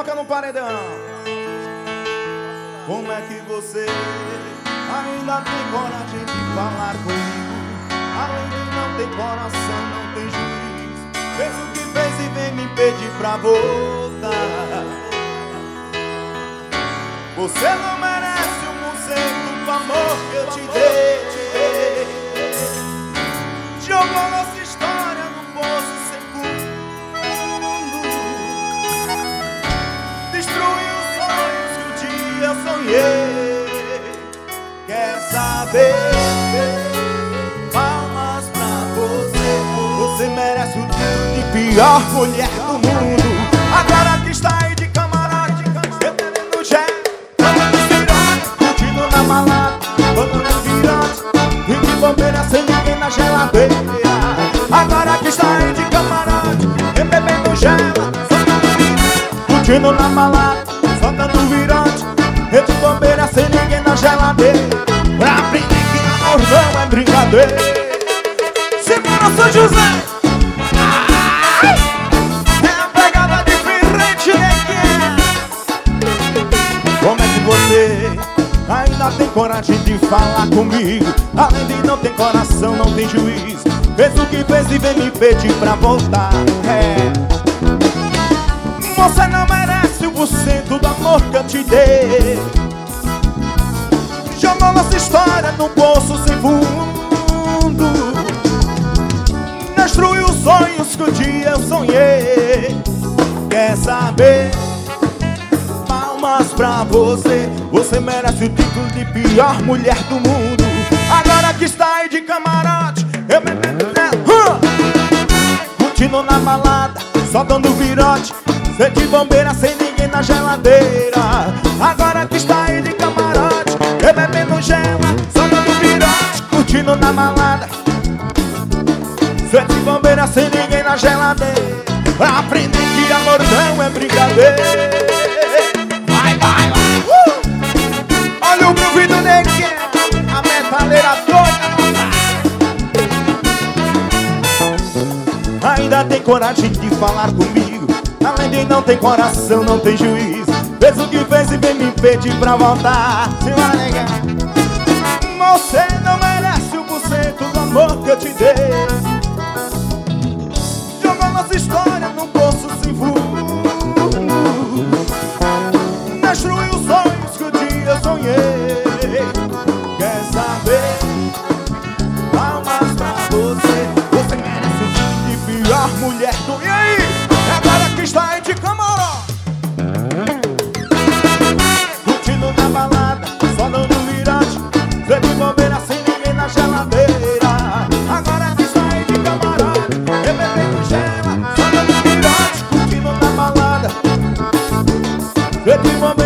toca no paredão. Como é que você ainda tem coragem de falar comigo? Além de não ter coração, não tem juízo. Fez o que fez e vem me pedir pra voltar. Você não merece 1% do amor que eu te dei. Jogou nossa história no poço sem fundo. Destruiu os sonhos que um dia eu sonhei. Quer saber? Palmas pra você. Você merece o título de pior mulher do mundo. Agora que está aí de camarote, bebendo gel, curtindo na balada, botando virote, e de bobeira sem ninguém na geladeira. Agora que está aí de camarote, bebendo gel, curtindo na balada, soltando virote, e de bobeira sem ninguém na geladeira. Pra aprender que amor não é brincadeira. Segura São José. Você ainda tem coragem de falar comigo? Além de não ter coração, não tem juízo. Fez o que fez e vem me pedir pra voltar. Você não merece 1% do amor que eu te dei. Jogou nossa história num poço sem fundo. Destruiu os sonhos que um dia eu sonhei. Quer saber? Palmas pra você. Você merece o título de pior mulher do mundo. Agora que está aí de camarote, eu bebendo nela, curtindo na balada, só dando virote, sem de bombeira, sem ninguém na geladeira. Agora que está aí de camarote, eu bebendo gela, só dando virote, curtindo na balada, sem de bombeira, sem ninguém na geladeira. Pra aprender que amor não é brincadeira. Olha o groove do neguinho, a metaleira doida. Ainda tem coragem de falar comigo? Além de não ter coração, não tem juízo. Fez o que fez e vem me pedir pra voltar. Simbora, nega. Você não merece 1% do amor que eu te dei. Jogou nossa história num poço sem fundo. Destruiu os sonhos que um dia eu sonhei. Quer saber? Palmas pra você. Você merece o título de pior mulher do... E aí? Agora que está aí de camarote, curtindo na balada, só dando virote, sem de bobeira, sem ninguém na geladeira. Agora que está aí de camarote, bebendo gela, só dando virote, curtindo na balada, sem de bobeira.